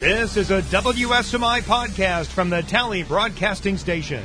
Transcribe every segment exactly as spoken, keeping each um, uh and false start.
This is a W S M I podcast from the Tally Broadcasting Station.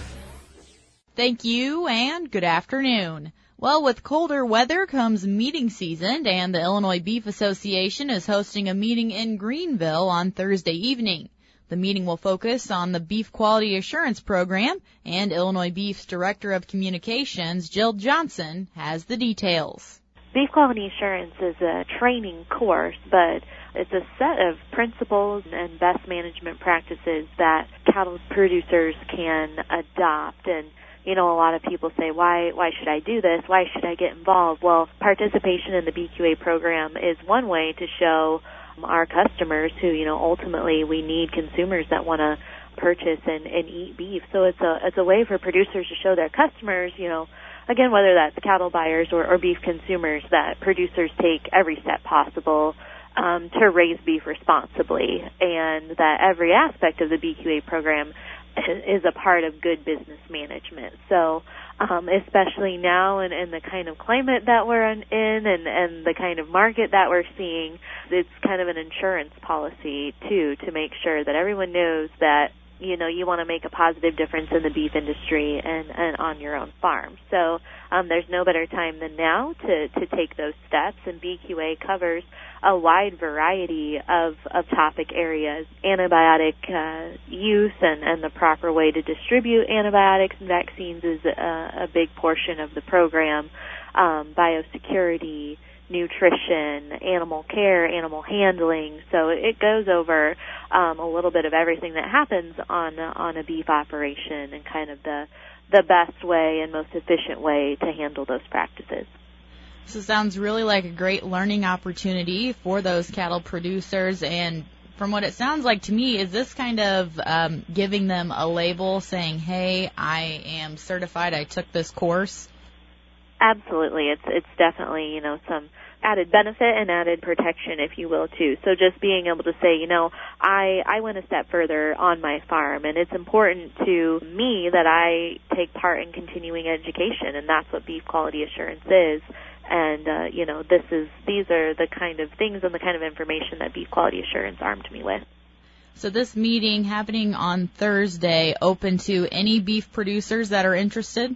Thank you, and good afternoon. Well, with colder weather comes meeting season, and the Illinois Beef Association is hosting a meeting in Greenville on Thursday evening. The meeting will focus on the Beef Quality Assurance Program, and Illinois Beef's Director of Communications, Jill Johnson, has the details. Beef Quality Assurance is a training course, but it's a set of principles and best management practices that cattle producers can adopt. And, you know, a lot of people say, why why should I do this? Why should I get involved? Well, participation in the B Q A program is one way to show our customers who, you know, ultimately we need consumers that want to purchase and, and eat beef. So it's a it's a way for producers to show their customers, you know, again, whether that's cattle buyers or, or beef consumers, that producers take every step possible um, to raise beef responsibly, and that every aspect of the B Q A program is a part of good business management. So um, especially now in, in the kind of climate that we're in and, and the kind of market that we're seeing, it's kind of an insurance policy, too, to make sure that everyone knows that, you know, you want to make a positive difference in the beef industry and, and on your own farm. So um, there's no better time than now to, to take those steps, and B Q A covers a wide variety of, of topic areas. Antibiotic uh, use and, and the proper way to distribute antibiotics and vaccines is a, a big portion of the program. Um, biosecurity, nutrition, animal care, animal handling. So it goes over um, a little bit of everything that happens on on a beef operation and kind of the the best way and most efficient way to handle those practices. So it sounds really like a great learning opportunity for those cattle producers. And from what it sounds like to me, is this kind of um, giving them a label saying, hey, I am certified, I took this course? Absolutely. It's it's definitely, you know, some added benefit and added protection, if you will, too. So just being able to say, you know, I, I went a step further on my farm, and it's important to me that I take part in continuing education, and that's what Beef Quality Assurance is. And, uh, you know, this is these are the kind of things and the kind of information that Beef Quality Assurance armed me with. So this meeting happening on Thursday, open to any beef producers that are interested?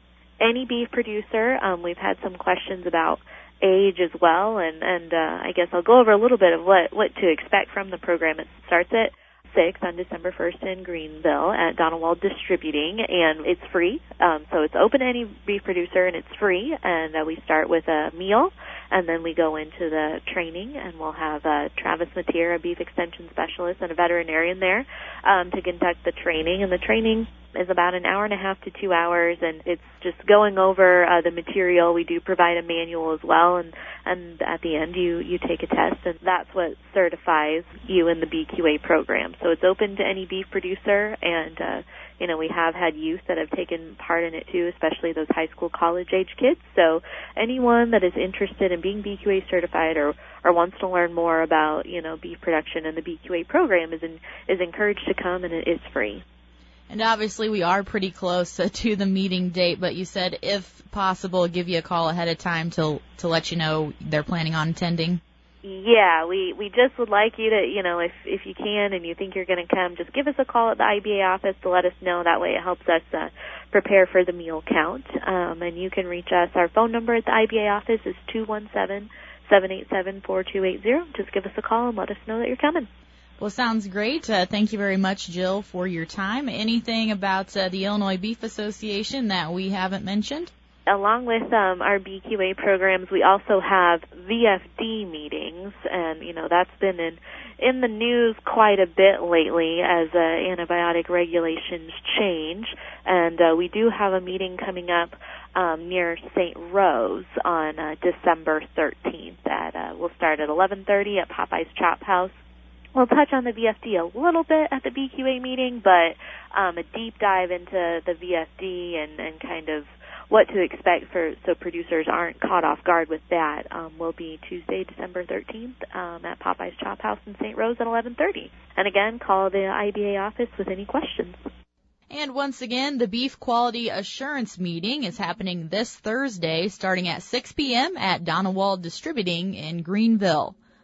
Any beef producer. Um, we've had some questions about age as well, and, and uh, I guess I'll go over a little bit of what, what to expect from the program. It starts at six on December first in Greenville at Donald Wald Distributing, and it's free. Um, so it's open to any beef producer, and it's free. And uh, we start with a meal, and then we go into the training, and we'll have uh, Travis Mateer, a beef extension specialist, and a veterinarian there um, to conduct the training. And the training is about an hour and a half to two hours, and it's just going over uh, the material. We do provide a manual as well, and, and at the end you, you take a test, and that's what certifies you in the B Q A program. So it's open to any beef producer, and uh, you know, we have had youth that have taken part in it too, especially those high school, college-age kids. So anyone that is interested in being B Q A certified or, or wants to learn more about, you know, beef production and the B Q A program is in, is encouraged to come, and it is free. And obviously we are pretty close uh, to the meeting date, but you said if possible, give you a call ahead of time to to let you know they're planning on attending. Yeah, we, we just would like you to, you know, if if you can and you think you're going to come, just give us a call at the I B A office to let us know. That way it helps us uh, prepare for the meal count. Um, and you can reach us. Our phone number at the I B A office is two one seven, seven eight seven, four two eight zero. Just give us a call and let us know that you're coming. Well, sounds great. Uh, thank you very much, Jill, for your time. Anything about uh, the Illinois Beef Association that we haven't mentioned? Along with um, our B Q A programs, we also have V F D meetings, and, you know, that's been in, in the news quite a bit lately as uh, antibiotic regulations change. And uh, we do have a meeting coming up um, near Saint Rose on uh, December thirteenth. At, uh, we'll start at eleven thirty at Popeye's Chop House. We'll touch on the V F D a little bit at the B Q A meeting, but um, a deep dive into the V F D and, and kind of what to expect for so producers aren't caught off guard with that um, will be Tuesday, December thirteenth um, at Popeye's Chop House in Saint Rose at eleven thirty. And again, call the I B A office with any questions. And once again, the Beef Quality Assurance Meeting is happening this Thursday starting at six p.m. at Donald Wald Distributing in Greenville.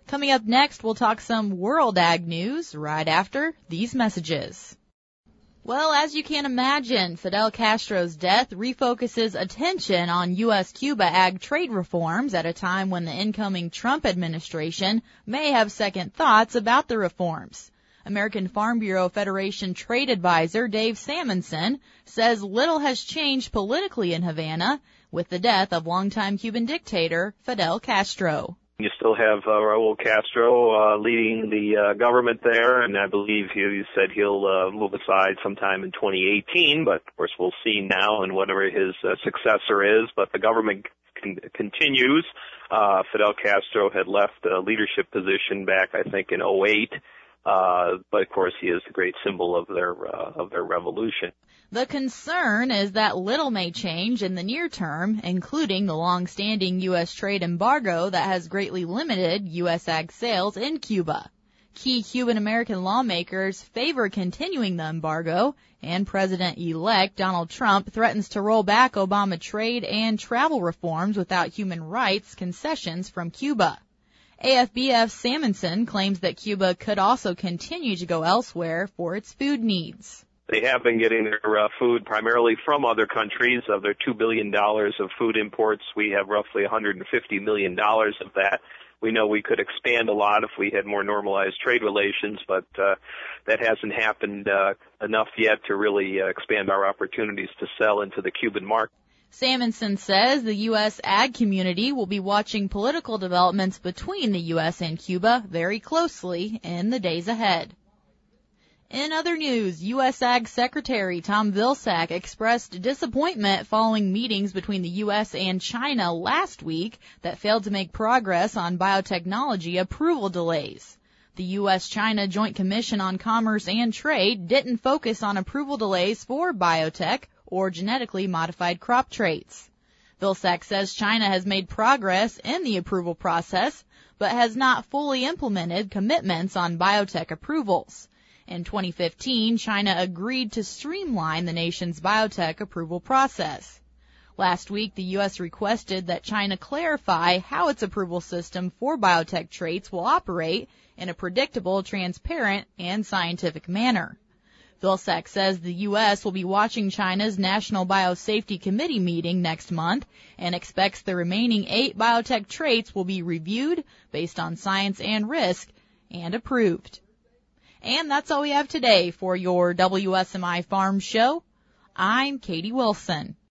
Coming up next, we'll talk some world ag news right after these messages. Well, as you can imagine, Fidel Castro's death refocuses attention on U S Cuba ag trade reforms at a time when the incoming Trump administration may have second thoughts about the reforms. American Farm Bureau Federation trade advisor Dave Salmonson says little has changed politically in Havana with the death of longtime Cuban dictator Fidel Castro. You still have uh, Raul Castro uh, leading the uh, government there, and I believe he, he said he'll uh, move aside sometime in twenty eighteen, but of course we'll see now and whatever his uh, successor is, but the government con- continues. Uh, Fidel Castro had left a leadership position back, I think, in oh eight, uh, but of course he is the great symbol of their uh, of their revolution. The concern is that little may change in the near term, including the long-standing U S trade embargo that has greatly limited U S ag sales in Cuba. Key Cuban-American lawmakers favor continuing the embargo, and President-elect Donald Trump threatens to roll back Obama trade and travel reforms without human rights concessions from Cuba. A F B F's Salmonson claims that Cuba could also continue to go elsewhere for its food needs. They have been getting their uh, food primarily from other countries. Of their two billion dollars of food imports, we have roughly one hundred fifty million dollars of that. We know we could expand a lot if we had more normalized trade relations, but uh, that hasn't happened uh, enough yet to really uh, expand our opportunities to sell into the Cuban market. Salmonson says the U S ag community will be watching political developments between the U S and Cuba very closely in the days ahead. In other news, U S Ag Secretary Tom Vilsack expressed disappointment following meetings between the U S and China last week that failed to make progress on biotechnology approval delays. The U S China Joint Commission on Commerce and Trade didn't focus on approval delays for biotech or genetically modified crop traits. Vilsack says China has made progress in the approval process, but has not fully implemented commitments on biotech approvals. In twenty fifteen, China agreed to streamline the nation's biotech approval process. Last week, the U S requested that China clarify how its approval system for biotech traits will operate in a predictable, transparent, and scientific manner. Vilsack says the U S will be watching China's National Biosafety Committee meeting next month and expects the remaining eight biotech traits will be reviewed based on science and risk and approved. And that's all we have today for your W S M I Farm Show. I'm Katie Wilson.